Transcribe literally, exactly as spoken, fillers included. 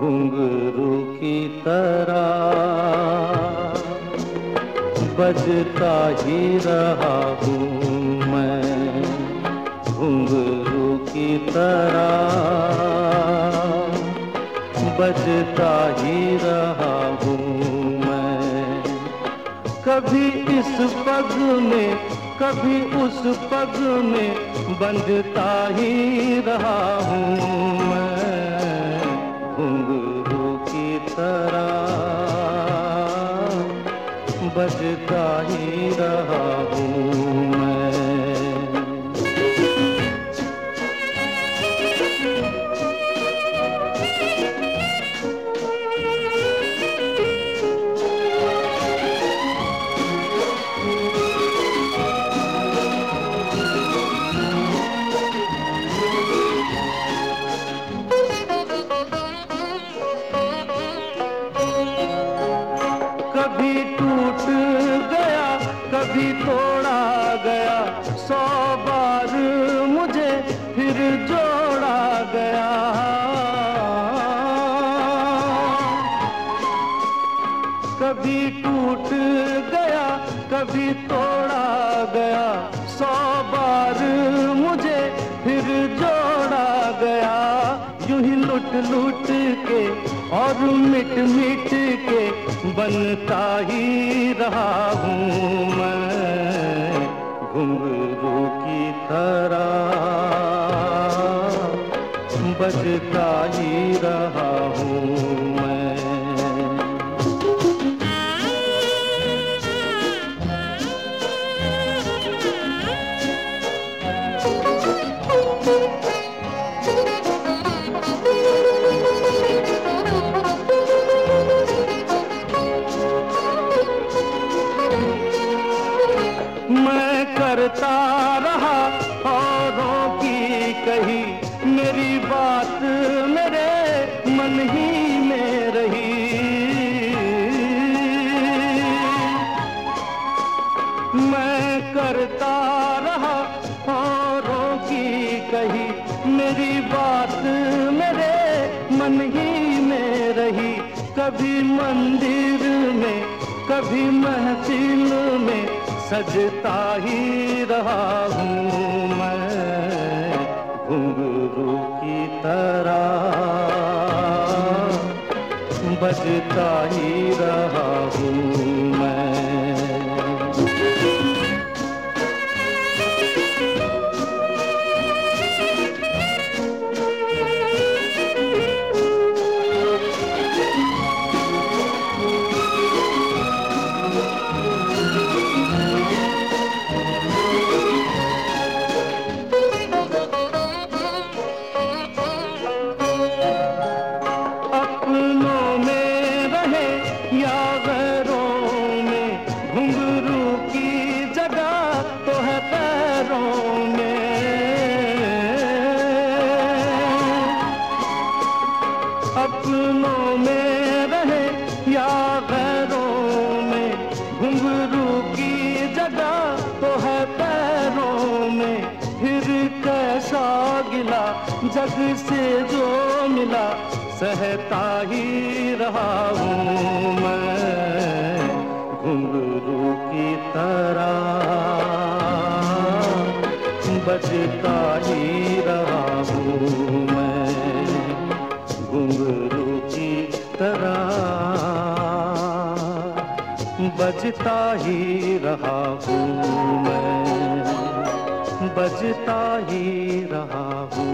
घुंघरू की तरह बजता ही रहा हूँ मैं, घुंघरू की तरह बजता ही रहा हूँ मैं। कभी इस पग में कभी उस पग में बंधता ही रहा हूँ मैं, घुंघरू की तरह बजता ही रहा हूँ मैं। कभी टूट गया कभी तोड़ा गया, सौ बार मुझे फिर जोड़ा गया। कभी टूट गया कभी तोड़ा गया, सौ बार मुझे फिर जोड़ा गया। यूं ही लुट लुट के और मिट मिट के बनता ही रहा हूँ मैं, घुंघरू की तरह बजता ही रहा हूँ मैं। मैं करता रहा औरों की कही, मेरी बात मेरे मन ही में रही। मैं करता रहा औरों की कही, मेरी बात मेरे मन ही में रही। कभी मंदिर में कभी महफिल में सजता ही रहा हूँ मैं, घुंघरू की तरह बजता ही रहा हूँ मैं। या गैरों में घुंघरू की जगह तो है पैरों में। अपनों में रहे या गैरों में घुंघरू की जगह तो है पैरों में। फिर कैसा गिला जग से जो मिला सहता ही रहा हूँ मैं, घुंघरू की तरह बजता ही रहा हूँ मैं, घुंघरू की तरह बजता ही रहा हूँ मैं, बजता ही रहा हूँ।